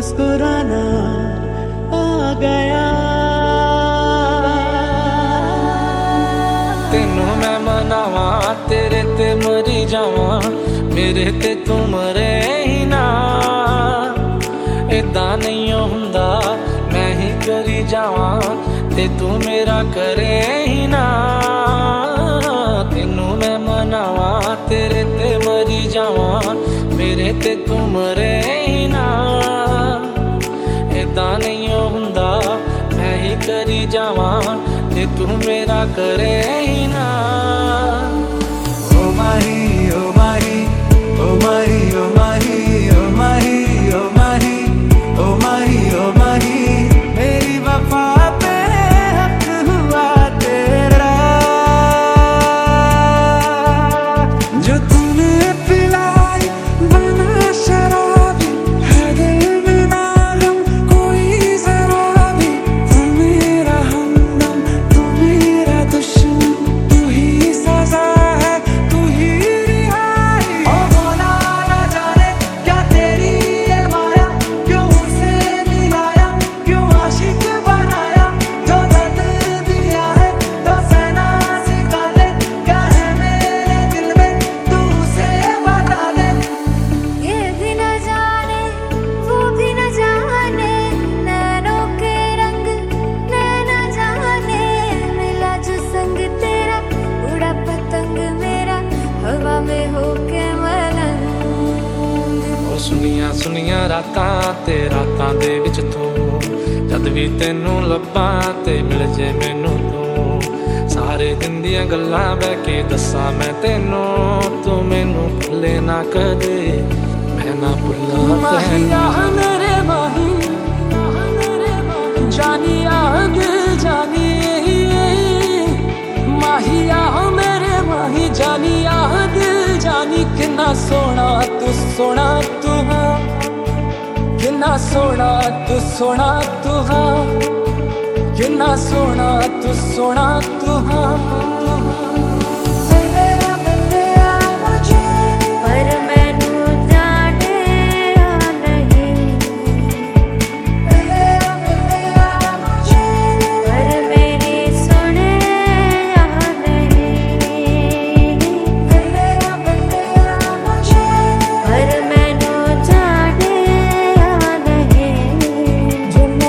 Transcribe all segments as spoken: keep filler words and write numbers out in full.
मुस्कुराना आ गया। तेनू मैं मनावा तेरे ते मरी जावा, मेरे ते तू मरे ही ना। इदा नहीं हुंदा मैं ही करी जावा ते तू मेरा करे ही ना। तेनू मैं मनावा तेरे ते मरी जावा, मेरे ते तू मरे ही ना। इदा नहीं हुंदा मैं ही करी जावा ते तू मेरा करे ही ना। ओ माही ओ माही ओ माही ओ माही ओ माही ओ माही ओ माही ओ माही, मेरी वफा पे हक हुआ तेरा। जो तूने पिलाई बना शराबी, है दिल में ना गम कोई जरा भी। तू मेरा हमदम तू मेरा दुश्मन, तू ही सजा है तू ही रिहाई। ओ मौला ना जाने क्या तेरी ये माया, क्यों उसे मिलाया क्यों आशिक बनाया। जो दर्द दिया है तो सहना सिखा ले, क्या है मेरे दिल में तू उसे बता दे। ये भी न जाने वो भी न जाने, नैनों के रंग नैना जाने। मिला जो संग तेरा उड़ा पतंग मेरा, हवा में होके मलंग। ओ सुनिया सुनिया रातां ते रातां दे विच तू, जद भी तेनू लब्बां ते मिल जे मैनू तू। सारे दिन दियां गल्लां बह के दस्सां मैं तेनू, तू मैनू भुल्ले ना कदे मैं ना भुल्लां माहिया तैनू। मेरे माही जानी आग जानी, माहिया मेरे माही जानी आग जानी। किन्ना सोना तू सोना तू हाँ, किन्ना सोना तू सोना तू हाँ, किन्ना सोना तू सोना तू हाँ। पर मैनू जाने या नहीं, पर मेरी सुने या नहीं। पर मैनू जाने या नहीं,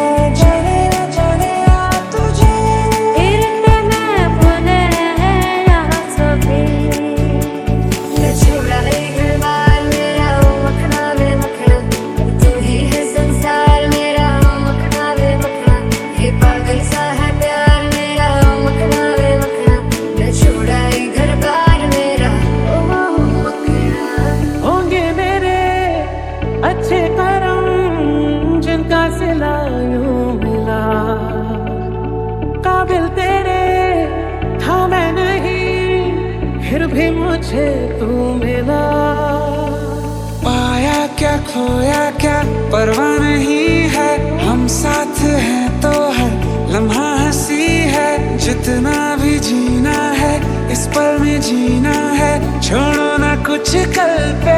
इरने मैं भुले या सभी। छुड़ा ले घर बार मेरा ओ मखना वे मखना, तू ही है संसार मेरा ओ मखना वे मखना। ये पागल सा है प्यार मेरा ओ मखना वे मखना, मैं छुड़ाई घर बार मेरा ओ मखना। होंगे मेरे अच्छे करम जिनका सिला यूं मिला, काबिल तेरे था मैं नहीं फिर भी मुझे तू मिला। पाया क्या खोया क्या परवाह नहीं है, हम साथ हैं तो है लम्हा हंसी है। जितना भी जीना है इस पल में जीना है, छोड़ो ना कुछ कल पे